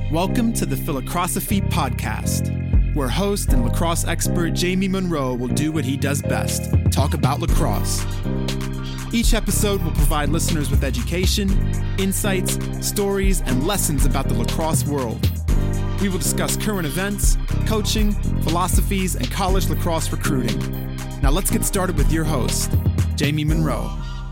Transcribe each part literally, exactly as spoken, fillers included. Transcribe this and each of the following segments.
Welcome to the Philocrosophy Podcast, where host and lacrosse expert Jamie Monroe will do what he does best, talk about lacrosse. Each episode will provide listeners with education, insights, stories, and lessons about the lacrosse world. We will discuss current events, coaching, philosophies, and college lacrosse recruiting. Now let's get started with your host, Jamie Monroe.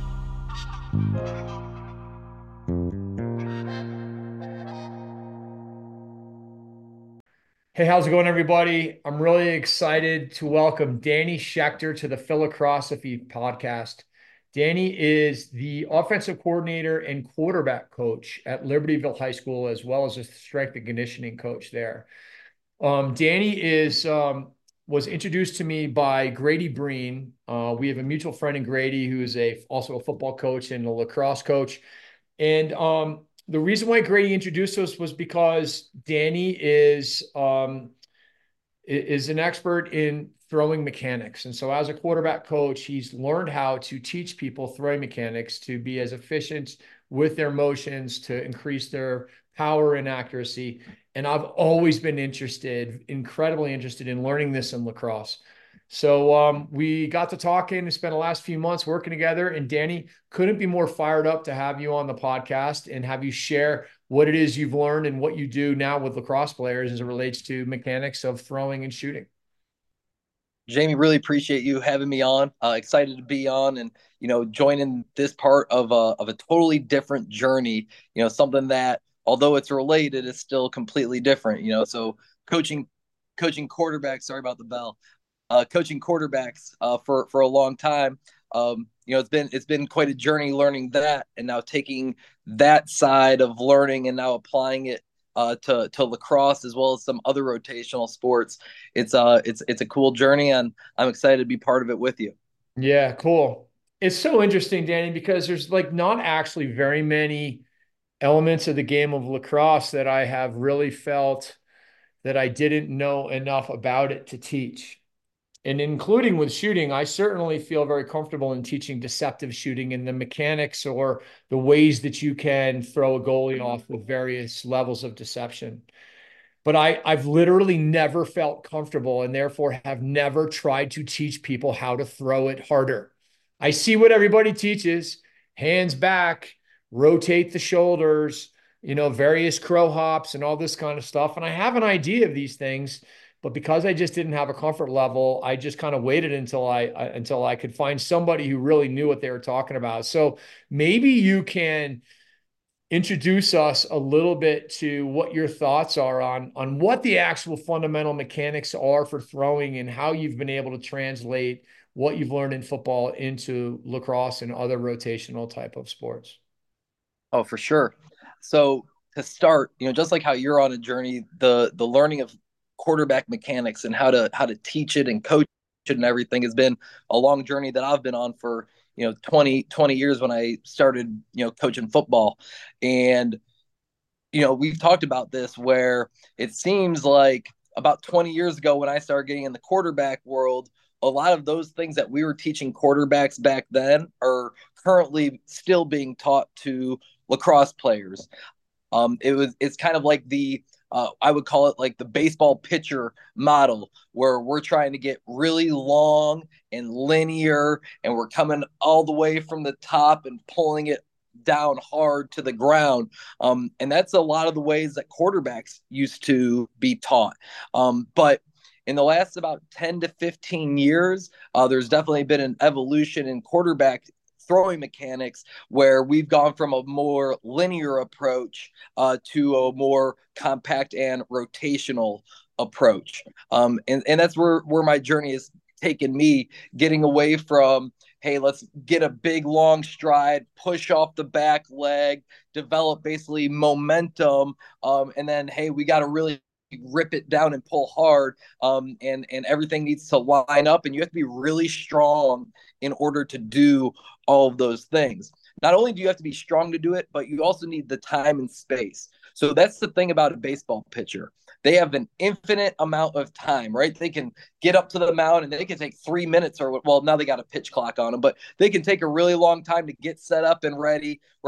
Hey, how's it going, everybody? I'm really excited to welcome Danny Schechter to the Philocrosophy Podcast. Danny is the offensive coordinator and quarterback coach at Libertyville High School, as well as a strength and conditioning coach there. Um, Danny is um, was introduced to me by Grady Breen. Uh, we have a mutual friend in Grady who is a also a football coach and a lacrosse coach. And um, the reason why Grady introduced us was because Danny is um, is an expert in throwing mechanics. And so as a quarterback coach, he's learned how to teach people throwing mechanics to be as efficient with their motions, to increase their power and accuracy. And I've always been interested, incredibly interested in learning this in lacrosse. So um, we got to talking and spent the last few months working together. And Danny, couldn't be more fired up to have you on the podcast and have you share what it is you've learned and what you do now with lacrosse players as it relates to mechanics of throwing and shooting. Jamie, really appreciate you having me on. Uh, excited to be on and, you know, joining this part of a, of a totally different journey, you know, something that, although it's related, is still completely different, you know, so coaching, coaching quarterbacks, sorry about the bell, uh, coaching quarterbacks uh, for, for a long time. Um, you know, it's been, it's been quite a journey learning that, and now taking that side of learning and now applying it Uh, to to lacrosse as well as some other rotational sports. It's uh it's it's a cool journey, and I'm excited to be part of it with you. Yeah, cool. It's so interesting, Danny, because there's like not actually very many elements of the game of lacrosse that I have really felt that I didn't know enough about it to teach. And including with shooting, I certainly feel very comfortable in teaching deceptive shooting and the mechanics or the ways that you can throw a goalie off with various levels of deception. But I, I've literally never felt comfortable and therefore have never tried to teach people how to throw it harder. I see what everybody teaches, hands back, rotate the shoulders, you know, various crow hops and all this kind of stuff. And I have an idea of these things. But because I just didn't have a comfort level, I just kind of waited until I, I until I could find somebody who really knew what they were talking about. So maybe you can introduce us a little bit to what your thoughts are on, on what the actual fundamental mechanics are for throwing and how you've been able to translate what you've learned in football into lacrosse and other rotational type of sports. Oh, for sure. So to start, you know, just like how you're on a journey, the the learning of quarterback mechanics and how to how to teach it and coach it and everything has been a long journey that I've been on for, you know, twenty, twenty years when I started, you know, coaching football. And, you know, we've talked about this where it seems like about twenty years ago when I started getting in the quarterback world, a lot of those things that we were teaching quarterbacks back then are currently still being taught to lacrosse players. Um, it was it's kind of like the uh, I would call it like the baseball pitcher model, where we're trying to get really long and linear, and we're coming all the way from the top and pulling it down hard to the ground. Um, and that's a lot of the ways that quarterbacks used to be taught. Um, but in the last about ten to fifteen years, uh, there's definitely been an evolution in quarterback throwing mechanics where we've gone from a more linear approach uh, to a more compact and rotational approach. Um, and, and that's where, where my journey has taken me, getting away from, hey, let's get a big long stride, push off the back leg, develop basically momentum. Um, and then, hey, we got to really rip it down and pull hard, um, and and everything needs to line up, and you have to be really strong in order to do all of those things. Not only do you have to be strong to do it, but you also need the time and space. So that's the thing about a baseball pitcher. They have an infinite amount of time, right? They can get up to the mound and they can take three minutes or, well, now they got a pitch clock on them, but they can take a really long time to get set up and ready, right?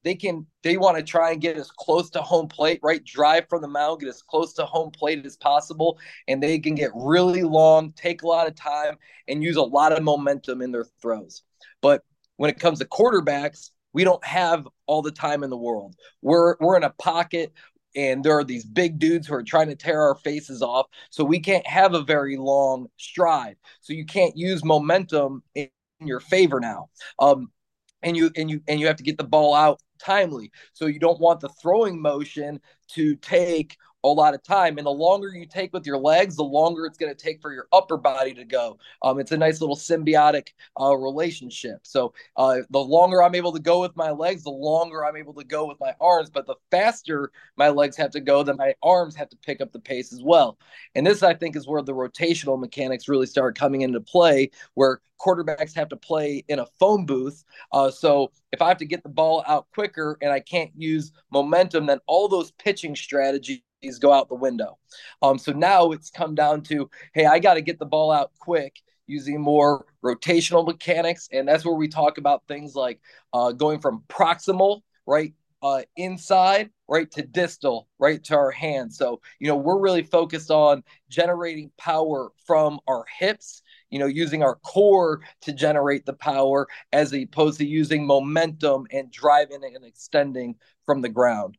they can they want to try and get as close to home plate, right? Drive from the mound, get as close to home plate as possible, and they can get really long, take a lot of time, and use a lot of momentum in their throws. But when it comes to quarterbacks, we don't have all the time in the world. We're we're in a pocket, and there are these big dudes who are trying to tear our faces off. So we can't have a very long stride. So you can't use momentum in your favor now. Um, and you and you and you have to get the ball out timely. So you don't want the throwing motion to take a lot of time. And the longer you take with your legs, the longer it's going to take for your upper body to go. Um, it's a nice little symbiotic uh, relationship. So uh, the longer I'm able to go with my legs, the longer I'm able to go with my arms. But the faster my legs have to go, then my arms have to pick up the pace as well. And this, I think, is where the rotational mechanics really start coming into play, where quarterbacks have to play in a phone booth. Uh, so if I have to get the ball out quicker and I can't use momentum, then all those pitching strategies go out the window. Um, so now it's come down to, hey, I got to get the ball out quick using more rotational mechanics. And that's where we talk about things like uh, going from proximal, right, uh, inside, right, to distal, right, to our hands. So, you know, we're really focused on generating power from our hips, you know, using our core to generate the power as opposed to using momentum and driving and extending from the ground.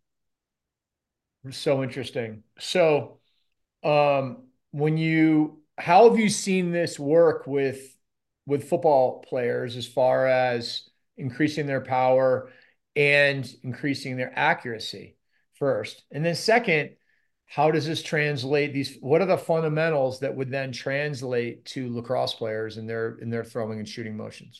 So interesting. So, um, when you, how have you seen this work with with football players as far as increasing their power and increasing their accuracy first? And then second, how does this translate these, what are the fundamentals that would then translate to lacrosse players in their in their throwing and shooting motions?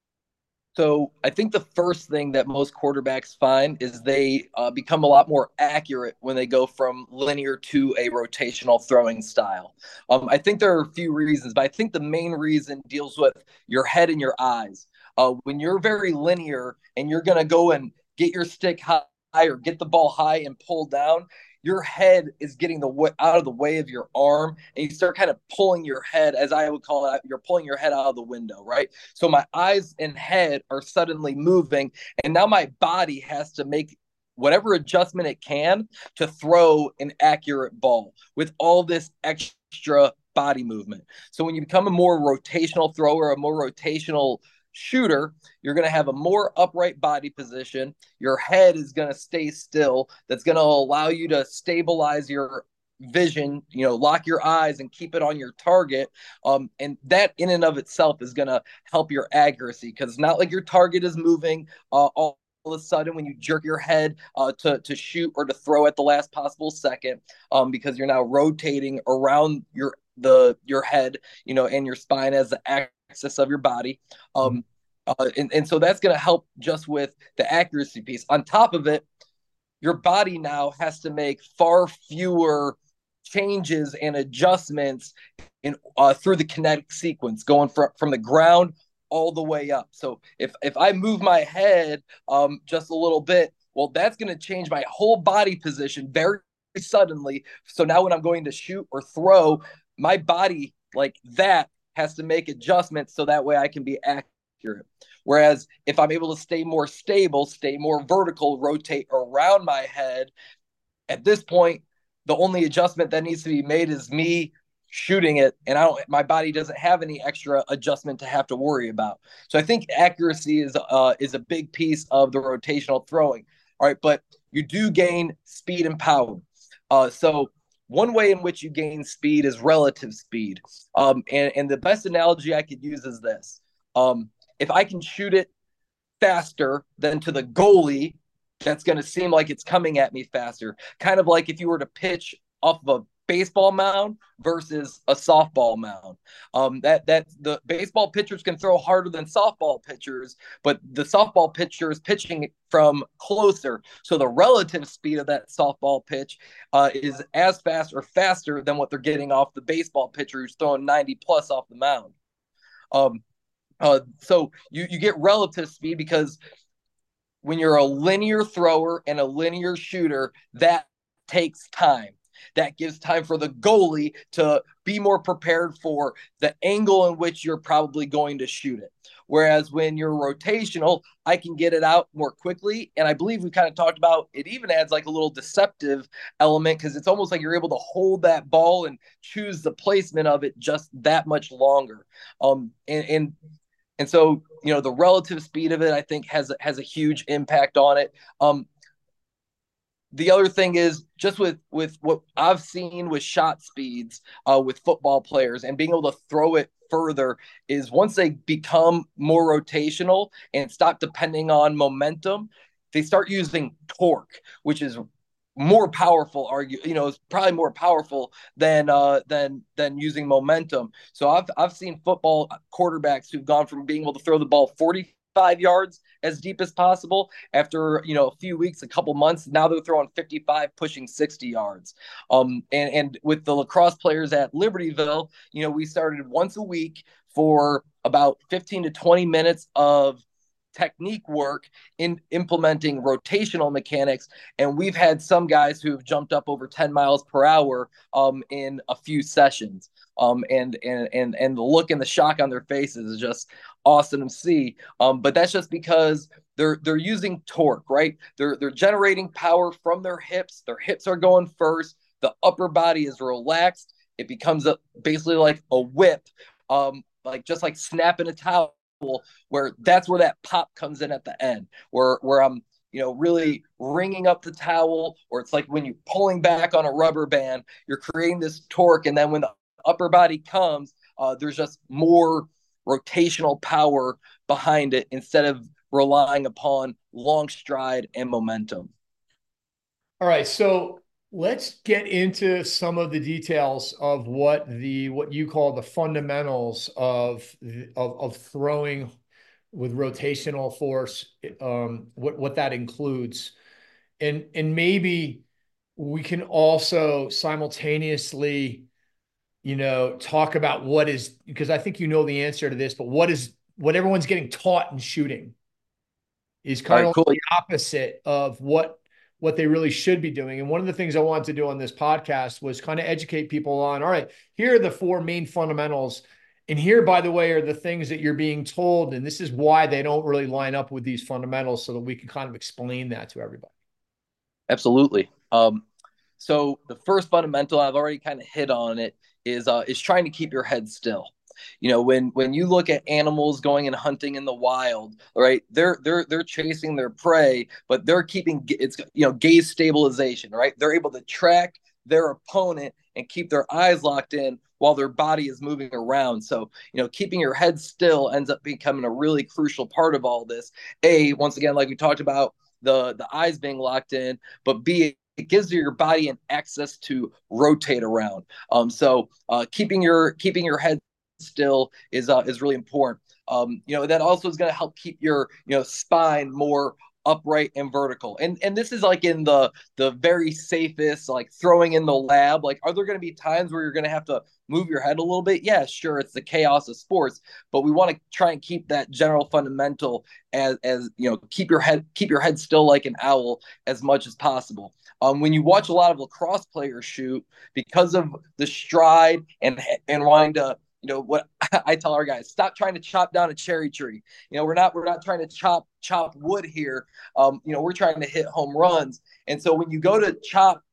So I think the first thing that most quarterbacks find is they uh, become a lot more accurate when they go from linear to a rotational throwing style. Um, I think there are a few reasons, but I think the main reason deals with your head and your eyes. Uh, when you're very linear and you're going to go and get your stick high or get the ball high and pull down, your head is getting the way, out of the way of your arm, and you start kind of pulling your head, as I would call it, you're pulling your head out of the window, right? So my eyes and head are suddenly moving, and now my body has to make whatever adjustment it can to throw an accurate ball with all this extra body movement. So when you become a more rotational thrower, a more rotational shooter, you're going to have a more upright body position. Your head is going to stay still. That's going to allow you to stabilize your vision, you know, lock your eyes and keep it on your target. Um, and that in and of itself is going to help your accuracy, because it's not like your target is moving uh, all all of a sudden when you jerk your head uh, to, to shoot or to throw at the last possible second, um, because you're now rotating around your the your head, you know, and your spine as the axis of your body. Um, uh, and, and so that's going to help just with the accuracy piece. On top of it, your body now has to make far fewer changes and adjustments in uh, through the kinetic sequence, going from, from the ground all the way up. So if if I move my head um, just a little bit, well, that's going to change my whole body position very suddenly. So now when I'm going to shoot or throw, my body like that has to make adjustments so that way I can be accurate. Whereas if I'm able to stay more stable, stay more vertical, rotate around my head, at this point, the only adjustment that needs to be made is me shooting it, and I don't, my body doesn't have any extra adjustment to have to worry about. So I think accuracy is uh is a big piece of the rotational throwing. All right, but you do gain speed and power. Uh, so one way in which you gain speed is relative speed. Um, and, and the best analogy I could use is this. Um, if I can shoot it faster than to the goalie, that's going to seem like it's coming at me faster. Kind of like if you were to pitch off of a baseball mound versus a softball mound. Um, that that the baseball pitchers can throw harder than softball pitchers, but the softball pitcher is pitching from closer. So the relative speed of that softball pitch uh, is as fast or faster than what they're getting off the baseball pitcher who's throwing ninety plus off the mound. Um, uh, so you you get relative speed because when you're a linear thrower and a linear shooter, that takes time. That gives time for the goalie to be more prepared for the angle in which you're probably going to shoot it. Whereas when you're rotational, I can get it out more quickly. And I believe we kind of talked about it even adds like a little deceptive element because it's almost like you're able to hold that ball and choose the placement of it just that much longer. Um, and, and and so, you know, the relative speed of it, I think, has, has a huge impact on it. Um, The other thing is just with, with what I've seen with shot speeds uh, with football players and being able to throw it further is once they become more rotational and stop depending on momentum, they start using torque, which is more powerful. Argue, you know, it's probably more powerful than uh, than than using momentum. So I've I've seen football quarterbacks who've gone from being able to throw the ball forty-five yards as deep as possible after, you know, a few weeks, a couple months. Now they're throwing fifty-five, pushing sixty yards. Um, and, and with the lacrosse players at Libertyville, you know, we started once a week for about fifteen to twenty minutes of technique work in implementing rotational mechanics. And we've had some guys who've jumped up over ten miles per hour um, in a few sessions. Um, and, and, and, and the look and the shock on their faces is just awesome to see. Um, but that's just because they're, they're using torque, right? They're, they're generating power from their hips. Their hips are going first. The upper body is relaxed. It becomes a, basically like a whip, um, like just like snapping a towel, where that's where that pop comes in at the end, where, where I'm, you know, really wringing up the towel, or it's like when you're pulling back on a rubber band, you're creating this torque. And then when the upper body comes, uh, there's just more rotational power behind it instead of relying upon long stride and momentum. All right. So let's get into some of the details of what the what you call the fundamentals of of, of throwing with rotational force, um, what what that includes, and and maybe we can also simultaneously, you know, talk about what is, because I think you know the answer to this, but what is what everyone's getting taught in shooting is kind All right, of cool. the opposite of what what they really should be doing. And one of the things I wanted to do on this podcast was kind of educate people on, all right, here are the four main fundamentals. And here, by the way, are the things that you're being told. And this is why they don't really line up with these fundamentals, so that we can kind of explain that to everybody. Absolutely. Um, so the first fundamental, I've already kind of hit on it, is uh, is trying to keep your head still. You know, when when you look at animals going and hunting in the wild, right? They're they're they're chasing their prey, but they're keeping it's you know gaze stabilization, right? They're able to track their opponent and keep their eyes locked in while their body is moving around. So, you know, keeping your head still ends up becoming a really crucial part of all this. A, once again, like we talked about, the the eyes being locked in, but B, it gives your body an access to rotate around. Um, so uh, keeping your keeping your head still is uh, is really important. Um, you know, that also is going to help keep your you know spine more upright and vertical. And and this is like in the the very safest, like throwing in the lab. Like, are there going to be times where you're going to have to move your head a little bit? Yeah, sure. It's the chaos of sports, but we want to try and keep that general fundamental as as you know, keep your head keep your head still like an owl as much as possible. Um, when you watch a lot of lacrosse players shoot, because of the stride and and wanting to, you know, what I tell our guys, stop trying to chop down a cherry tree. You know, we're not we're not trying to chop chop wood here. Um, you know, we're trying to hit home runs. And so when you go to chop,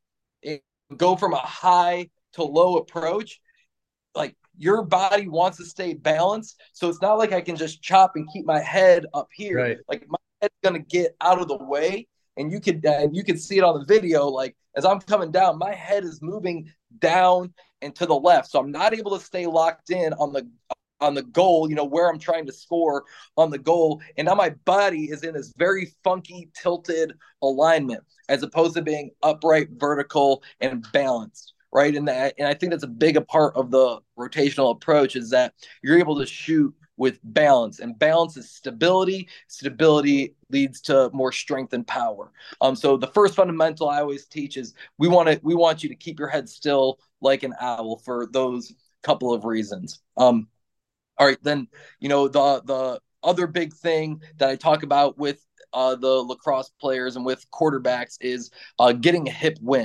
go from a high to low approach, like, your body wants to stay balanced. So it's not like I can just chop and keep my head up here. Right. Like, my head's gonna get out of the way. And you could and you can see it on the video. Like, as I'm coming down, my head is moving down and to the left. So I'm not able to stay locked in on the on the goal, you know, where I'm trying to score on the goal. And now my body is in this very funky, tilted alignment, as opposed to being upright, vertical, and balanced. Right. And that, and I think that's a big a part of the rotational approach, is that you're able to shoot with balance, and balance is stability. Stability leads to more strength and power. Um, so the first fundamental I always teach is we want to we want you to keep your head still like an owl for those couple of reasons. Um, all right, then, you know, the the other big thing that I talk about with uh, the lacrosse players and with quarterbacks is uh, getting a hip win.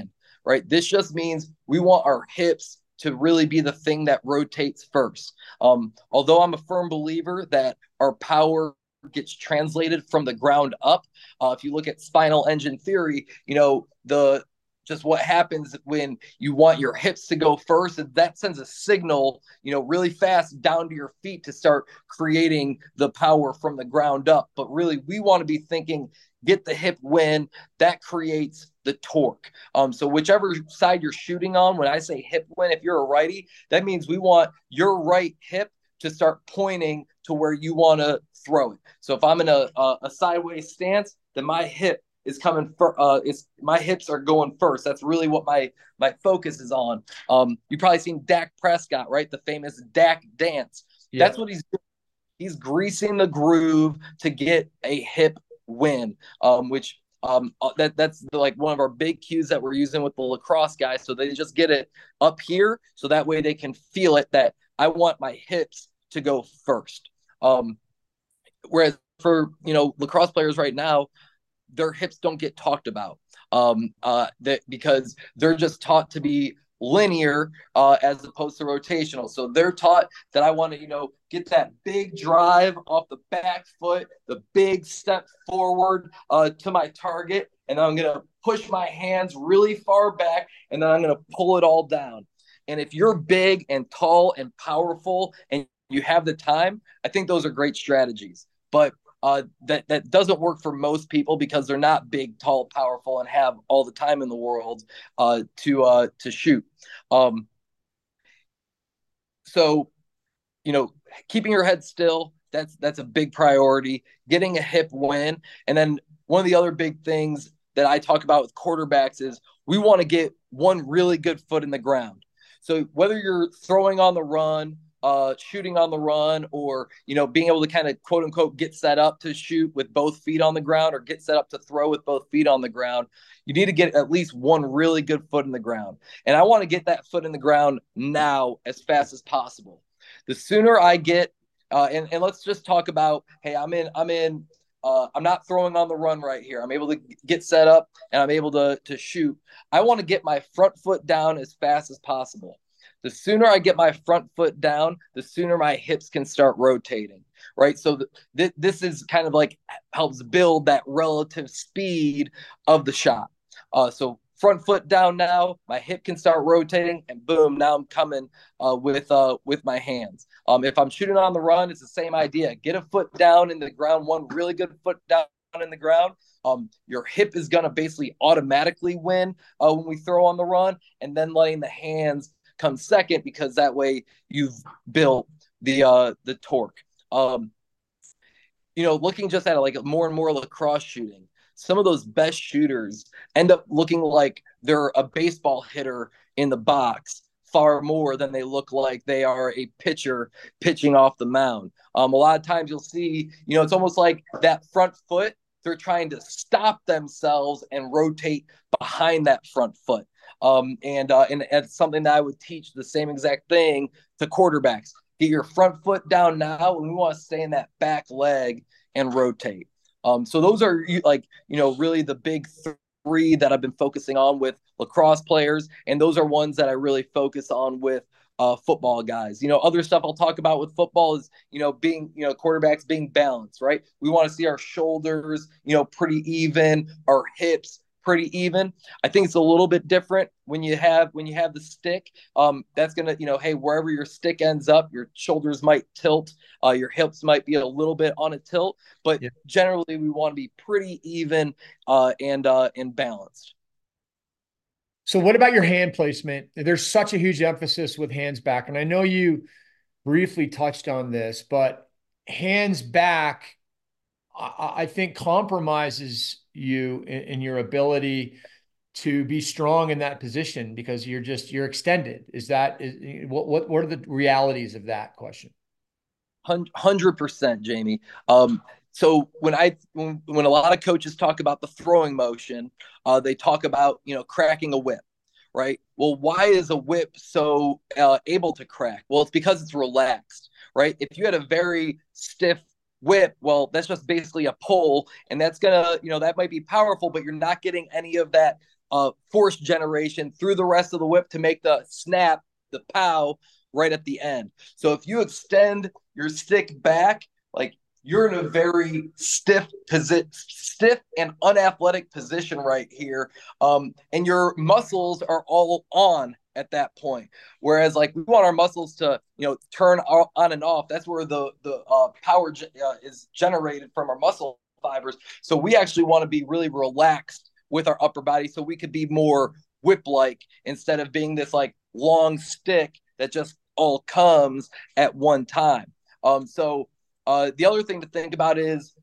right? This just means we want our hips to really be the thing that rotates first. Um, although I'm a firm believer that our power gets translated from the ground up. Uh, if you look at spinal engine theory, you know, the just what happens when you want your hips to go first, that sends a signal, you know, really fast down to your feet to start creating the power from the ground up. But really, we want to be thinking, get the hip win. That creates the torque. Um, so whichever side you're shooting on, when I say hip win, if you're a righty, that means we want your right hip to start pointing to where you want to throw it. So if I'm in a, a, a sideways stance, then my hip is coming for uh it's my hips are going first. That's really what my my focus is on. Um you've probably seen Dak Prescott, right? The famous Dak dance. Yeah. That's what he's doing. He's greasing the groove to get a hip win. Um which um that that's like one of our big cues that we're using with the lacrosse guys, so they just get it up here so that way they can feel it, that I want my hips to go first. Um whereas for, you know, lacrosse players right now, their hips don't get talked about um, uh, that because they're just taught to be linear uh, as opposed to rotational. So they're taught that I want to, you know, get that big drive off the back foot, the big step forward uh, to my target, and I'm going to push my hands really far back, and then I'm going to pull it all down. And if you're big and tall and powerful and you have the time, I think those are great strategies. But Uh, that that doesn't work for most people because they're not big, tall, powerful, and have all the time in the world uh, to uh, to shoot. Um, so, you know, keeping your head still, that's that's a big priority. Getting a hip win, and then one of the other big things that I talk about with quarterbacks is we want to get one really good foot in the ground. So whether you're throwing on the run, Uh, shooting on the run, or, you know, being able to kind of quote unquote get set up to shoot with both feet on the ground, or get set up to throw with both feet on the ground, you need to get at least one really good foot in the ground. And I want to get that foot in the ground now as fast as possible. The sooner I get, uh, and, and let's just talk about, hey, I'm in, I'm in, uh, I'm not throwing on the run right here. I'm able to get set up and I'm able to, to shoot. I want to get my front foot down as fast as possible. The sooner I get my front foot down, the sooner my hips can start rotating, right? So th- th- this is kind of like helps build that relative speed of the shot. Uh, so front foot down now, my hip can start rotating, and boom, now I'm coming uh, with uh, with my hands. Um, if I'm shooting on the run, it's the same idea. Get a foot down in the ground, one really good foot down in the ground. Um, your hip is going to basically automatically win uh, when we throw on the run, and then letting the hands come second, because that way you've built the uh the torque. Um you know, looking just at it, like more and more lacrosse shooting, some of those best shooters end up looking like they're a baseball hitter in the box far more than they look like they are a pitcher pitching off the mound. Um a lot of times you'll see, you know, it's almost like that front foot, they're trying to stop themselves and rotate behind that front foot. Um, and, uh, and it's something that I would teach the same exact thing to quarterbacks. Get your front foot down now, and we want to stay in that back leg and rotate. Um, so those are like, you know, really the big three that I've been focusing on with lacrosse players. And those are ones that I really focus on with uh, football guys. You know, other stuff I'll talk about with football is, you know, being, you know, quarterbacks being balanced, right? We want to see our shoulders, you know, pretty even, our hips pretty even. I think it's a little bit different when you have when you have the stick. Um, that's gonna, you know, hey, wherever your stick ends up, your shoulders might tilt, uh, your hips might be a little bit on a tilt, but yeah, generally we want to be pretty even uh, and uh, and balanced. So what about your hand placement? There's such a huge emphasis with hands back, and I know you briefly touched on this, but hands back, I, I think compromises you in, in your ability to be strong in that position, because you're just, you're extended. Is that, is, what, what, what are the realities of that question? one hundred percent, Jamie. Um, so when I, when, when a lot of coaches talk about the throwing motion, uh, they talk about, you know, cracking a whip, right? Well, why is a whip so uh, able to crack? Well, it's because it's relaxed, right? If you had a very stiff whip, well, that's just basically a pull, and that's gonna, you know, that might be powerful, but you're not getting any of that uh, force generation through the rest of the whip to make the snap, the pow, right at the end. So if you extend your stick back, like you're in a very stiff position, stiff and unathletic position right here, um, and your muscles are all on at that point. Whereas, like, we want our muscles to, you know, turn on and off. That's where the the uh, power ge- uh, is generated from our muscle fibers. So we actually want to be really relaxed with our upper body, so we could be more whip-like instead of being this like long stick that just all comes at one time. Um, so uh, the other thing to think about is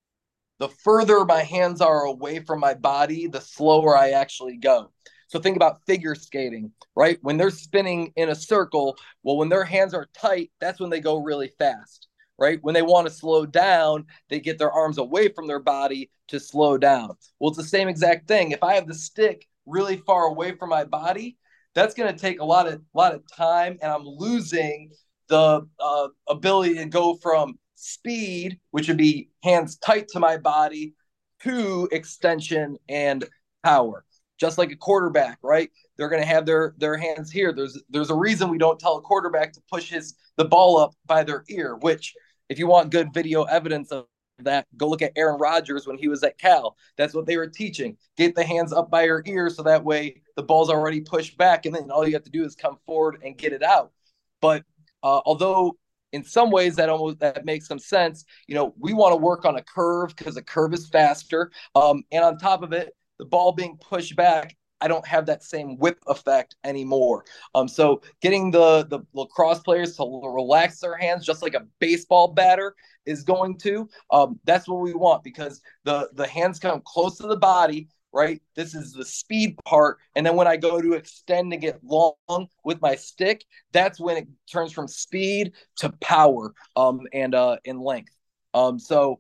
the further my hands are away from my body, the slower I actually go. So think about figure skating, right? When they're spinning in a circle, well, when their hands are tight, that's when they go really fast, right? When they want to slow down, they get their arms away from their body to slow down. Well, it's the same exact thing. If I have the stick really far away from my body, that's going to take a lot of lot of time, and I'm losing the uh, ability to go from speed, which would be hands tight to my body, to extension and power. Just like a quarterback, right? They're going to have their their hands here. There's there's a reason we don't tell a quarterback to push his the ball up by their ear, which if you want good video evidence of that, go look at Aaron Rodgers when he was at Cal. That's what they were teaching. Get the hands up by your ear so that way the ball's already pushed back, and then all you have to do is come forward and get it out. But uh, although in some ways that almost that makes some sense, you know, we want to work on a curve because a curve is faster. Um, and on top of it, the ball being pushed back, I don't have that same whip effect anymore. Um, so getting the, the lacrosse players to relax their hands just like a baseball batter is going to, um, that's what we want, because the, the hands come close to the body, right? This is the speed part. And then when I go to extend and get long with my stick, that's when it turns from speed to power um, and, uh, and length. Um, so,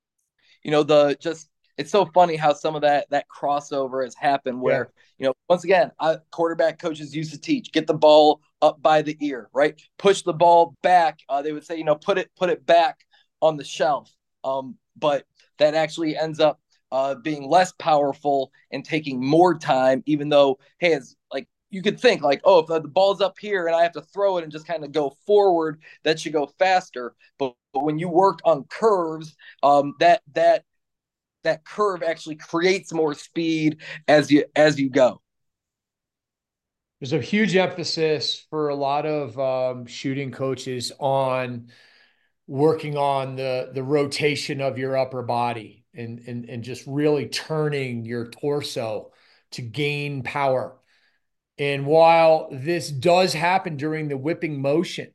you know, the just, it's so funny how some of that that crossover has happened where, yeah. you know, once again, I, quarterback coaches used to teach, get the ball up by the ear, right? Push the ball back. Uh, they would say, you know, put it, put it back on the shelf. Um, but that actually ends up uh, being less powerful and taking more time, even though, hey, it's like, you could think like, oh, if the ball's up here and I have to throw it and just kind of go forward, that should go faster. But, but when you work on curves, um, that, that, that curve actually creates more speed as you as you go. There's a huge emphasis for a lot of um, shooting coaches on working on the the rotation of your upper body and and and just really turning your torso to gain power. And while this does happen during the whipping motion,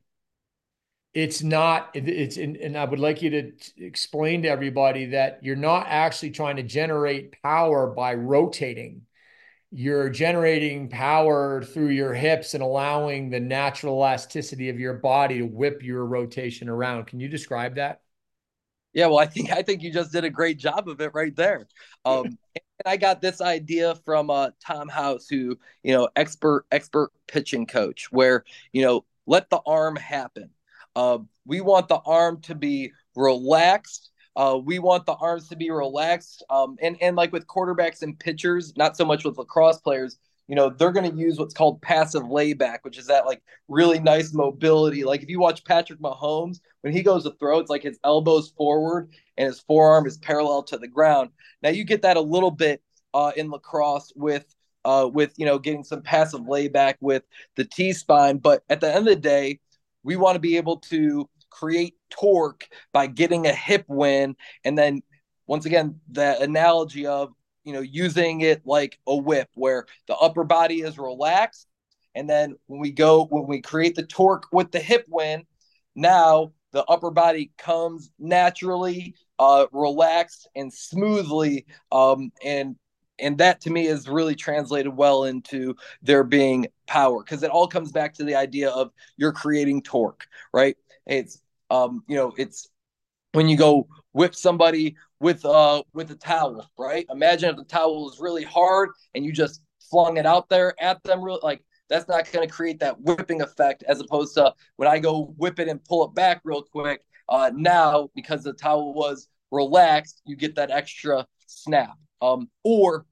it's not, it's, and I would like you to explain to everybody that you're not actually trying to generate power by rotating. You're generating power through your hips and allowing the natural elasticity of your body to whip your rotation around. Can you describe that? Yeah, well, I think I think you just did a great job of it right there. Um, and I got this idea from uh, Tom House, who, you know, expert expert pitching coach, where, you know, let the arm happen. Uh, we want the arm to be relaxed. Uh, we want the arms to be relaxed. Um, and, and like with quarterbacks and pitchers, not so much with lacrosse players, you know, they're going to use what's called passive layback, which is that like really nice mobility. Like if you watch Patrick Mahomes, when he goes to throw, it's like his elbows forward and his forearm is parallel to the ground. Now you get that a little bit uh, in lacrosse with, uh, with, you know, getting some passive layback with the T-spine. But at the end of the day, we want to be able to create torque by getting a hip win. And then once again, the analogy of, you know, using it like a whip where the upper body is relaxed. And then when we go, when we create the torque with the hip win, now the upper body comes naturally uh, relaxed and smoothly. Um, and And that to me is really translated well into there being power, because it all comes back to the idea of you're creating torque, right? It's, um, you know, it's when you go whip somebody with uh with a towel, right? Imagine if the towel is really hard and you just flung it out there at them, real like that's not going to create that whipping effect, as opposed to when I go whip it and pull it back real quick. Uh, now, because the towel was relaxed, you get that extra snap. Um, or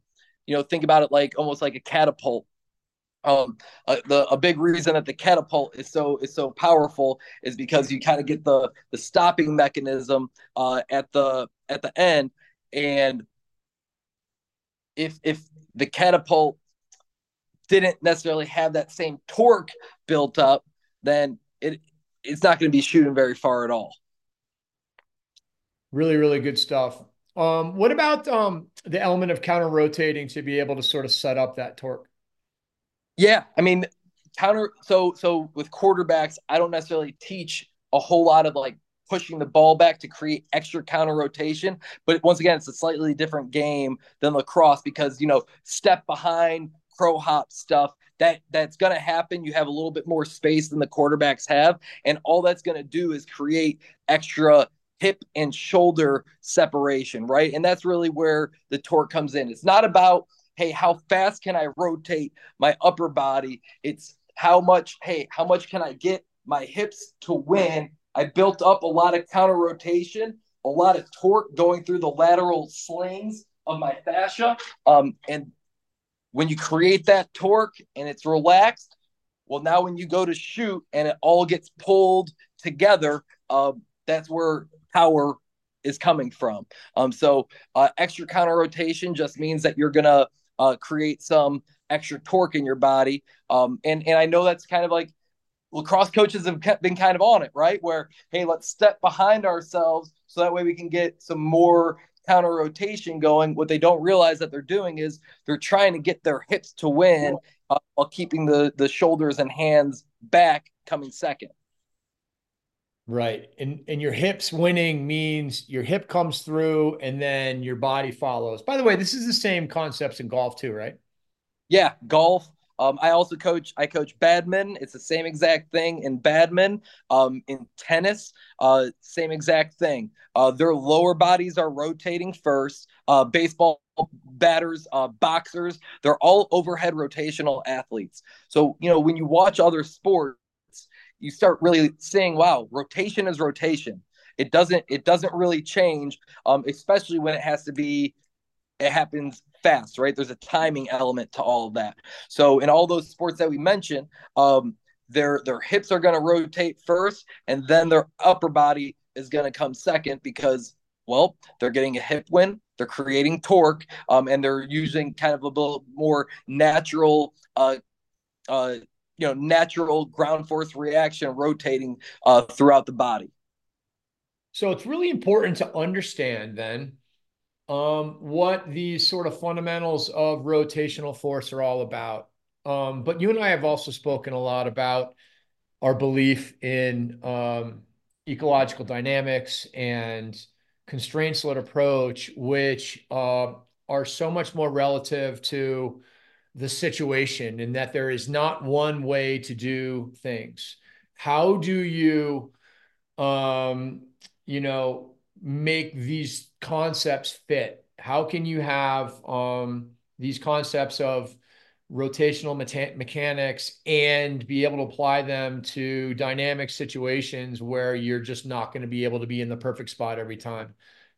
you know, think about it like almost like a catapult. Um, uh, the a big reason that the catapult is so is so powerful is because you kind of get the the stopping mechanism uh, at the at the end, and if if the catapult didn't necessarily have that same torque built up, then it it's not going to be shooting very far at all. Really, really good stuff. Um, what about um, the element of counter rotating to be able to sort of set up that torque? Yeah, I mean, counter. So so with quarterbacks, I don't necessarily teach a whole lot of like pushing the ball back to create extra counter rotation. But once again, it's a slightly different game than lacrosse because, you know, step behind, crow hop stuff, that that's going to happen. You have a little bit more space than the quarterbacks have. And all that's going to do is create extra hip and shoulder separation, right? And that's really where the torque comes in. It's not about, hey, how fast can I rotate my upper body? It's how much, hey, how much can I get my hips to win? I built up a lot of counter rotation, a lot of torque going through the lateral slings of my fascia. Um, and when you create that torque and it's relaxed, well, now when you go to shoot and it all gets pulled together, uh, that's where power is coming from. Um, so uh, extra counter rotation just means that you're going to uh, create some extra torque in your body. Um, and, and I know that's kind of like, lacrosse coaches have been kind of on it, right? Where, hey, let's step behind ourselves so that way we can get some more counter rotation going. What they don't realize that they're doing is they're trying to get their hips to win uh, while keeping the, the shoulders and hands back coming second. Right. And and your hips winning means your hip comes through and then your body follows. By the way, this is the same concepts in golf too, right? Yeah, golf. Um, I also coach. I coach badminton. It's the same exact thing in badminton. Um, in tennis, uh, same exact thing. Uh, their lower bodies are rotating first. Uh, baseball batters, uh, boxers, they're all overhead rotational athletes. So you know when you watch other sports, you start really seeing, wow, rotation is rotation. It doesn't. It doesn't really change, um, especially when it has to be. It happens fast, right? There's a timing element to all of that. So in all those sports that we mentioned, um, their their hips are going to rotate first, and then their upper body is going to come second because, well, they're getting a hip win, they're creating torque, um, and they're using kind of a little more natural, uh, uh, you know, natural ground force reaction rotating uh, throughout the body. So it's really important to understand then um, what these sort of fundamentals of rotational force are all about. Um, but you and I have also spoken a lot about our belief in um, ecological dynamics and constraints-led approach, which uh, are so much more relative to the situation, and that there is not one way to do things. How do you, um, you know, make these concepts fit? How can you have um, these concepts of rotational meta- mechanics and be able to apply them to dynamic situations where you're just not going to be able to be in the perfect spot every time?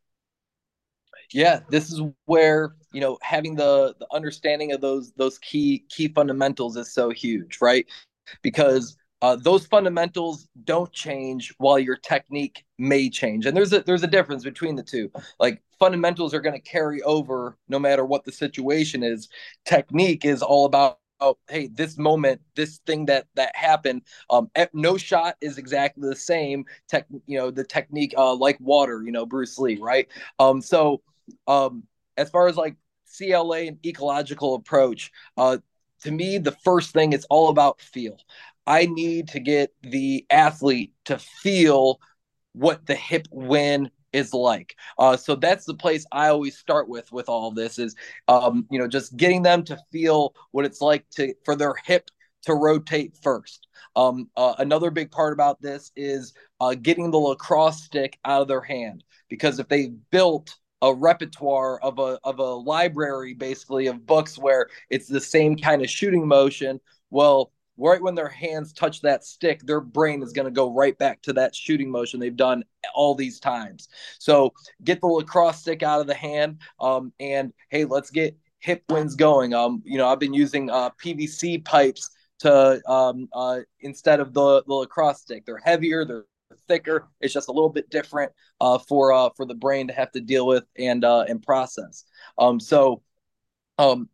Yeah, this is where, you know, having the the understanding of those those key key fundamentals is so huge, right? Because uh, those fundamentals don't change while your technique may change, and there's a there's a difference between the two. Like fundamentals are going to carry over no matter what the situation is. Technique is all about, oh, hey, this moment, this thing that that happened, um, no shot is exactly the same. Tech, you know, the technique, uh, like water, you know, Bruce Lee, right? Um, so, um, as far as like C L A and ecological approach, uh, to me, the first thing it's all about feel. I need to get the athlete to feel what the hip win is like. Uh, so that's the place I always start with with all of this is, um, you know, just getting them to feel what it's like to for their hip to rotate first. Um, uh, another big part about this is uh, getting the lacrosse stick out of their hand, because if they built a repertoire of a of a library basically of books where it's the same kind of shooting motion, well, right when their hands touch that stick, their brain is going to go right back to that shooting motion they've done all these times. So get the lacrosse stick out of the hand, um, and hey, let's get hip wins going. Um, you know, I've been using uh, P V C pipes to um, uh, instead of the, the lacrosse stick. They're heavier, they're thicker. It's just a little bit different uh, for uh, for the brain to have to deal with and uh, and process. Um, so, um,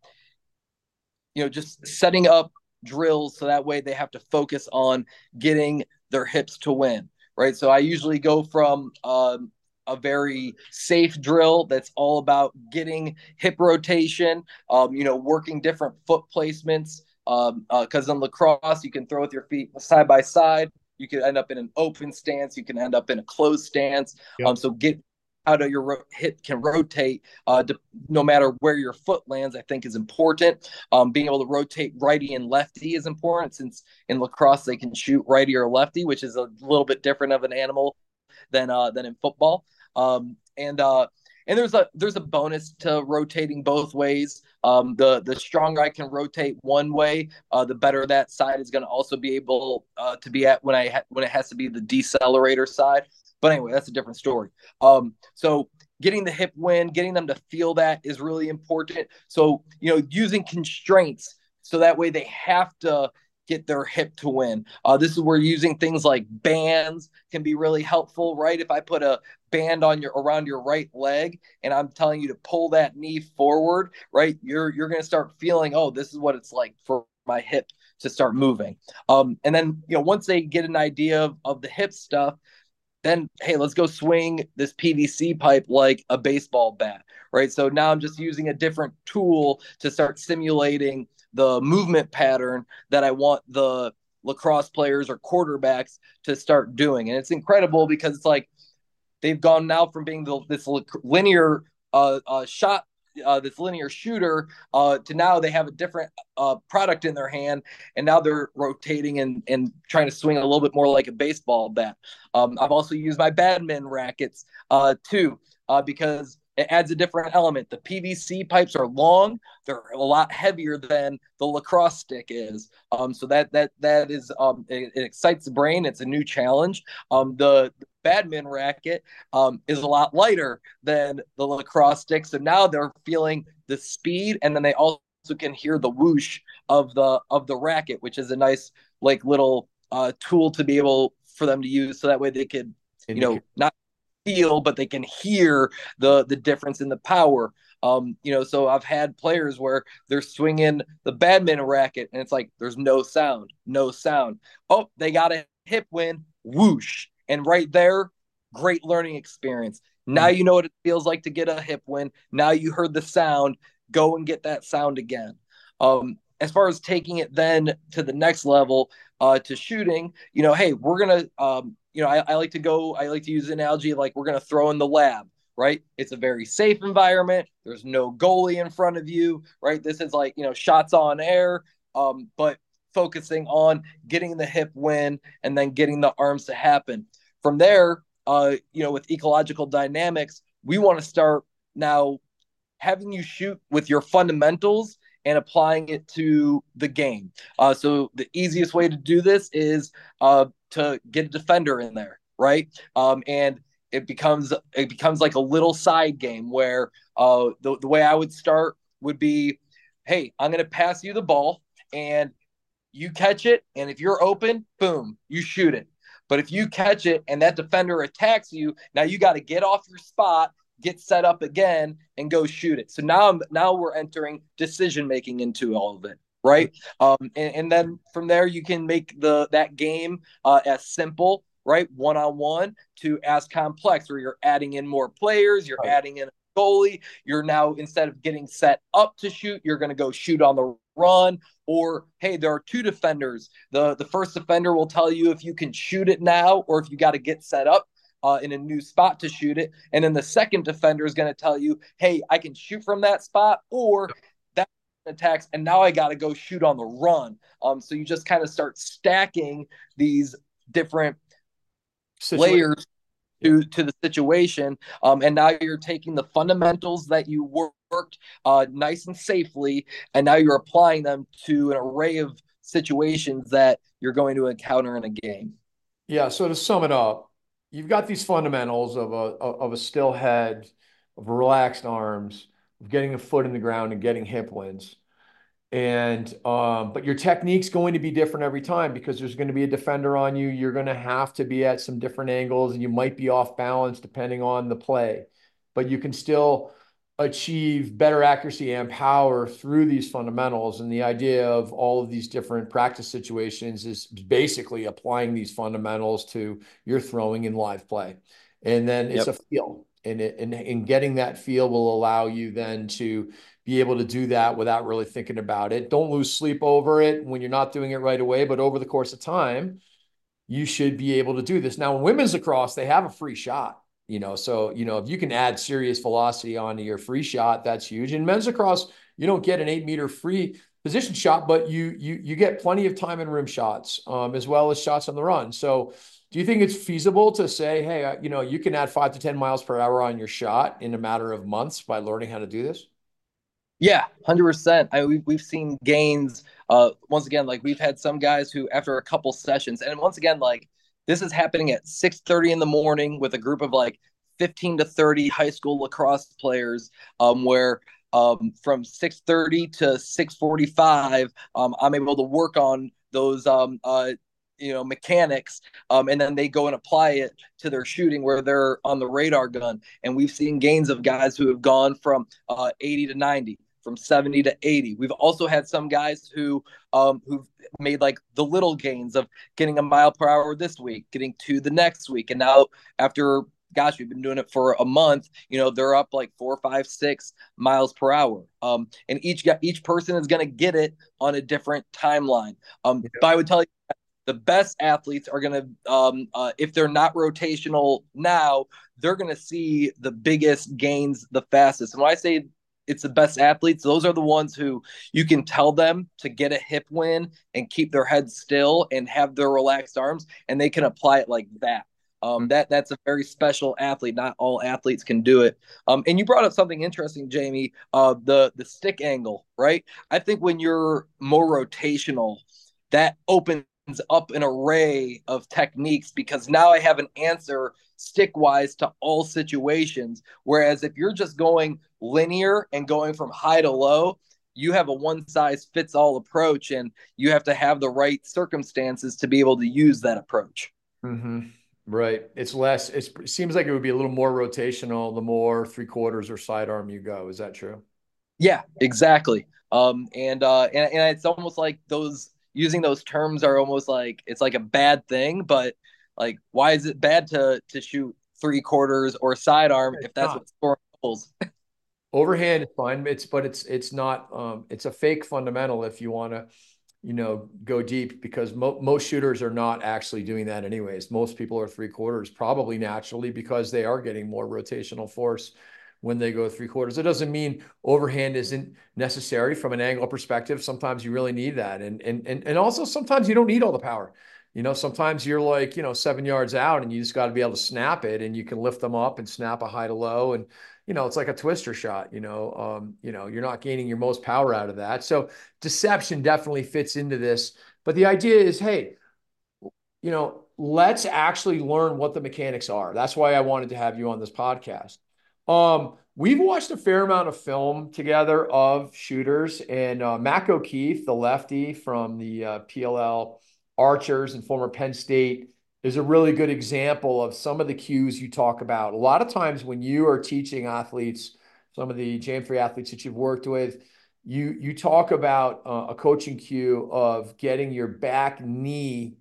you know, just setting up drills so that way they have to focus on getting their hips to win, right? So I usually go from um, a very safe drill that's all about getting hip rotation, um, you know, working different foot placements. Um, because uh, in lacrosse, you can throw with your feet side by side. You can end up in an open stance. You can end up in a closed stance. Yep. Um, so get out of your ro- hip can rotate uh, to, no matter where your foot lands, I think is important. Um, being able to rotate righty and lefty is important, since in lacrosse they can shoot righty or lefty, which is a little bit different of an animal than uh, than in football. Um, and uh, and there's a there's a bonus to rotating both ways. Um, the the stronger I can rotate one way, uh, the better that side is going to also be able uh, to be at when I ha- when it has to be the decelerator side. But anyway, that's a different story. Um, so getting the hip win, getting them to feel that is really important. So, you know, using constraints so that way they have to get their hip to win. Uh, this is where using things like bands can be really helpful, right? If I put a band on your around your right leg and I'm telling you to pull that knee forward, right? You're you're going to start feeling, oh, this is what it's like for my hip to start moving. Um, and then, you know, once they get an idea of, of the hip stuff, then hey, let's go swing this P V C pipe like a baseball bat, right? So now I'm just using a different tool to start simulating the movement pattern that I want the lacrosse players or quarterbacks to start doing. And it's incredible because it's like they've gone now from being the, this linear uh, uh, shot uh, this linear shooter uh, to now they have a different uh, product in their hand, and now they're rotating and, and trying to swing a little bit more like a baseball bat. Um, I've also used my badminton rackets uh, too uh, because it adds a different element. The P V C pipes are long; they're a lot heavier than the lacrosse stick is. Um, so that that that is um, it, it excites the brain. It's a new challenge. Um, the badminton racket um, is a lot lighter than the lacrosse stick. So now they're feeling the speed, and then they also can hear the whoosh of the of the racket, which is a nice like little uh, tool to be able for them to use, so that way they could, you know, not feel, but they can hear the the difference in the power. Um, you know, so I've had players where they're swinging the badminton racket, and it's like there's no sound, no sound. Oh, they got a hip win, whoosh. And right there, great learning experience. Now you know what it feels like to get a hip win. Now you heard the sound. Go and get that sound again. Um, as far as taking it then to the next level, uh, to shooting, you know, hey, we're gonna, um, you know, I, I like to go. I like to use an analogy like we're gonna throw in the lab. Right? It's a very safe environment. There's no goalie in front of you. Right? This is like, you know, shots on air. Um, but focusing on getting the hip win and then getting the arms to happen. From there, uh, you know, with ecological dynamics, we want to start now having you shoot with your fundamentals and applying it to the game. Uh, so the easiest way to do this is uh, to get a defender in there, right? Um, and it becomes it becomes like a little side game where uh, the, the way I would start would be, hey, I'm going to pass you the ball and you catch it, and if you're open, boom, you shoot it. But if you catch it and that defender attacks you, now you got to get off your spot, get set up again, and go shoot it. So now, now we're entering decision making into all of it, right? Um, and, and then from there, you can make the that game uh, as simple, right, one on one, to as complex, where you're adding in more players, you're right. adding in a goalie. You're now, instead of getting set up to shoot, you're going to go shoot on the run. Or, hey, there are two defenders. The the first defender will tell you if you can shoot it now or if you got to get set up uh, in a new spot to shoot it. And then the second defender is going to tell you, hey, I can shoot from that spot, or that attacks, and now I got to go shoot on the run. Um, so you just kind of start stacking these different Situation. layers to, to the situation. Um, and now you're taking the fundamentals that you worked uh, nice and safely, and now you're applying them to an array of situations that you're going to encounter in a game. Yeah. So to sum it up, you've got these fundamentals of a, of a still head, of relaxed arms, getting a foot in the ground and getting hip wins. And um, but your technique's going to be different every time because there's going to be a defender on you. You're going to have to be at some different angles, and you might be off balance depending on the play. But you can still achieve better accuracy and power through these fundamentals. And the idea of all of these different practice situations is basically applying these fundamentals to your throwing in live play. And then it's yep. a feel. And, it, and, and getting that feel will allow you then to be able to do that without really thinking about it. Don't lose sleep over it when you're not doing it right away, but over the course of time, you should be able to do this. Now, in women's lacrosse, they have a free shot, you know, so, you know, if you can add serious velocity onto your free shot, that's huge. In men's lacrosse, you don't get an eight meter free position shot, but you, you, you get plenty of time and rim shots, um, as well as shots on the run. So do you think it's feasible to say, hey, you know, you can add five to ten miles per hour on your shot in a matter of months by learning how to do this? Yeah, one hundred percent. I, we've, we've seen gains. Uh, once again, like we've had some guys who, after a couple sessions, and once again, like this is happening at six thirty in the morning with a group of like fifteen to thirty high school lacrosse players, um, where um, from six thirty to six forty-five, um, I'm able to work on those um, uh, you know, mechanics, um, and then they go and apply it to their shooting where they're on the radar gun. And we've seen gains of guys who have gone from uh, eighty to ninety, from seventy to eighty. We've also had some guys who um, who've made like the little gains of getting a mile per hour this week, getting two the next week. And now after, gosh, we've been doing it for a month, you know, they're up like four, five, six miles per hour. Um, and each each person is going to get it on a different timeline. Um, yeah. But I would tell you, the best athletes are going to, um, uh, if they're not rotational now, they're going to see the biggest gains the fastest. And when I say it's the best athletes, those are the ones who you can tell them to get a hip win and keep their head still and have their relaxed arms, and they can apply it like that. Um, that that's a very special athlete. Not all athletes can do it. Um, and you brought up something interesting, Jamie, uh, the, the stick angle, right? I think when you're more rotational, that opens up an array of techniques because now I have an answer stick wise to all situations. Whereas if you're just going linear and going from high to low, you have a one size fits all approach, and you have to have the right circumstances to be able to use that approach. Mm-hmm. Right. It's less, it's, it seems like it would be a little more rotational the more three quarters or sidearm you go. Is that true? Yeah, exactly. Um, and, uh, and, and it's almost like those, using those terms are almost like it's like a bad thing, but like, why is it bad to to shoot three quarters or sidearm if that's what's scoring goals? Overhand is fine. It's but it's it's not um, it's a fake fundamental if you want to, you know, go deep, because mo most shooters are not actually doing that anyways. Most people are three quarters, probably naturally, because they are getting more rotational force when they go three quarters. It doesn't mean overhand isn't necessary from an angle perspective. Sometimes you really need that. And, and, and, and also sometimes you don't need all the power. You know, sometimes you're like, you know, seven yards out and you just got to be able to snap it, and you can lift them up and snap a high to low. And, you know, it's like a twister shot, you know, um, you know, you're not gaining your most power out of that. So deception definitely fits into this. But the idea is, hey, you know, let's actually learn what the mechanics are. That's why I wanted to have you on this podcast. Um, we've watched a fair amount of film together of shooters, and uh, Mac O'Keefe, the lefty from the uh, P L L Archers and former Penn State, is a really good example of some of the cues you talk about. A lot of times when you are teaching athletes, some of the J M three athletes that you've worked with, you, you talk about uh, a coaching cue of getting your back knee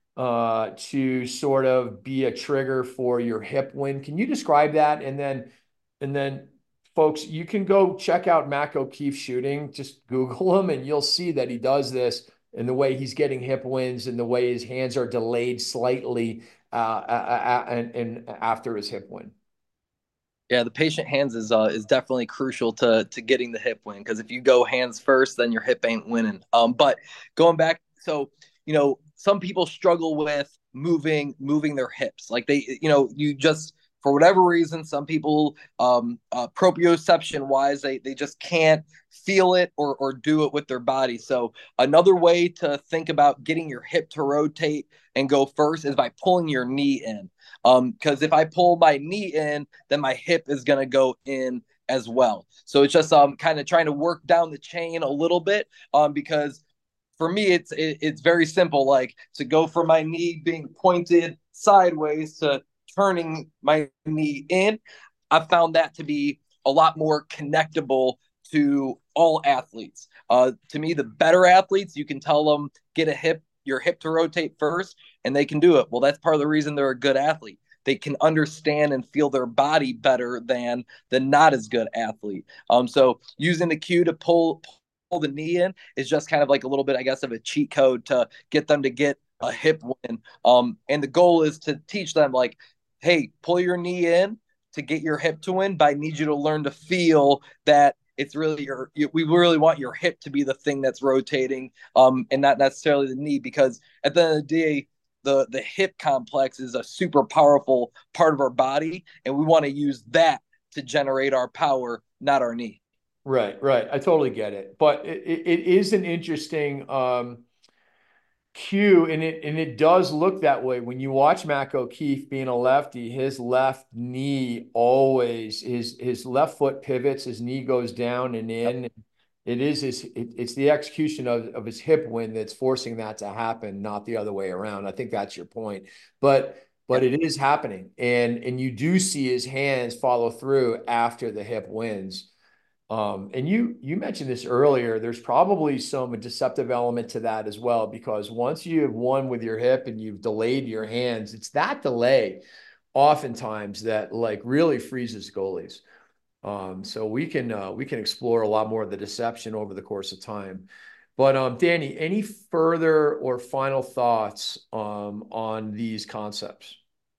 uh, to sort of be a trigger for your hip win. Can you describe that? And then And then, folks, you can go check out Mac O'Keefe shooting. Just Google him, and you'll see that he does this in the way he's getting hip wins and the way his hands are delayed slightly uh, uh, uh, and, and after his hip win. Yeah, the patient hands is uh, is definitely crucial to to getting the hip win, because if you go hands first, then your hip ain't winning. Um, but going back, so you know, some people struggle with moving moving their hips, like they, you know, you just. For whatever reason, some people, um, uh, proprioception wise, they, they just can't feel it or, or do it with their body. So another way to think about getting your hip to rotate and go first is by pulling your knee in. Um, because if I pull my knee in, then my hip is going to go in as well. So it's just um kind of trying to work down the chain a little bit um because for me it's it, it's very simple, like to go from my knee being pointed sideways to turning my knee in. I found that to be a lot more connectable to all athletes. Uh, to me, the better athletes, you can tell them get a hip, your hip to rotate first, and they can do it. Well, that's part of the reason they're a good athlete. They can understand and feel their body better than the not as good athlete. Um, so using the cue to pull pull the knee in is just kind of like a little bit, I guess, of a cheat code to get them to get a hip win. Um, and the goal is to teach them like, hey, pull your knee in to get your hip to win, but I need you to learn to feel that it's really your, you, we really want your hip to be the thing that's rotating um, and not necessarily the knee, because at the end of the day, the, the hip complex is a super powerful part of our body. And we want to use that to generate our power, not our knee. Right, right. I totally get it. But it, it, it is an interesting um, cue, and it and it does look that way. When you watch Mac O'Keefe being a lefty, his left knee always, his his left foot pivots, his knee goes down and in. It is his, it, it's the execution of, of his hip win that's forcing that to happen, not the other way around. I think that's your point. But but it is happening. And and you do see his hands follow through after the hip wins. Um, and you you mentioned this earlier. There's probably some deceptive element to that as well, because once you have won with your hip and you've delayed your hands, it's that delay oftentimes that like really freezes goalies. Um, so we can uh, we can explore a lot more of the deception over the course of time. But um, Danny, any further or final thoughts um, on these concepts?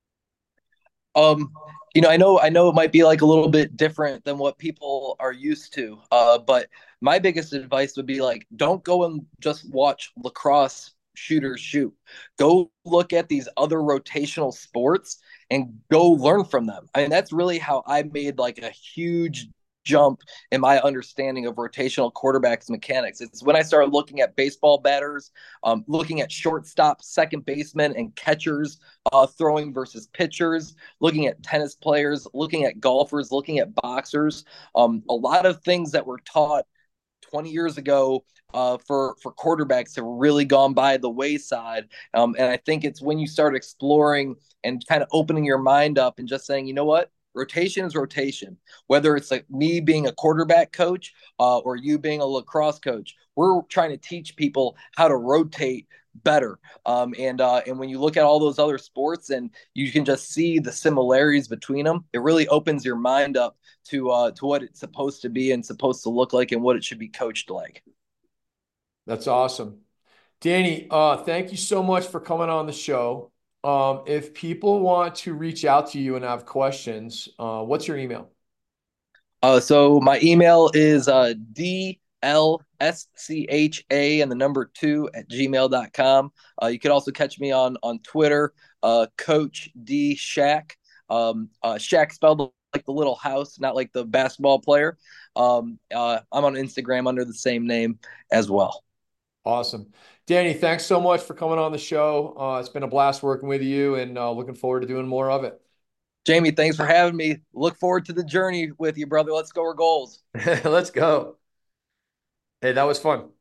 Um, you know, I know, I know it might be like a little bit different than what people are used to. Uh, but my biggest advice would be like, don't go and just watch lacrosse shooters shoot. Go look at these other rotational sports and go learn from them. I mean, that's really how I made like a huge jump in my understanding of rotational quarterbacks mechanics. It's when I started looking at baseball batters, um, looking at shortstop, second baseman, and catchers uh, throwing versus pitchers, looking at tennis players, looking at golfers, looking at boxers. Um, a lot of things that were taught twenty years ago uh, for for quarterbacks have really gone by the wayside. Um, and I think it's when you start exploring and kind of opening your mind up and just saying, you know what? Rotation is rotation. Whether it's like me being a quarterback coach uh, or you being a lacrosse coach, we're trying to teach people how to rotate better. Um, and uh, and when you look at all those other sports and you can just see the similarities between them, it really opens your mind up to uh, to what it's supposed to be and supposed to look like and what it should be coached like. That's awesome. Danny, uh, thank you so much for coming on the show. Um, if people want to reach out to you and have questions, uh, what's your email? Uh, so my email is uh, D L S C H A and the number two at gmail dot com. Uh, you can also catch me on on Twitter, uh, Coach D Shack. Um, uh, Shack spelled like the little house, not like the basketball player. Um, uh, I'm on Instagram under the same name as well. Awesome. Danny, thanks so much for coming on the show. Uh, it's been a blast working with you, and uh, looking forward to doing more of it. Jamie, thanks for having me. Look forward to the journey with you, brother. Let's go our goals. Let's go. Hey, that was fun.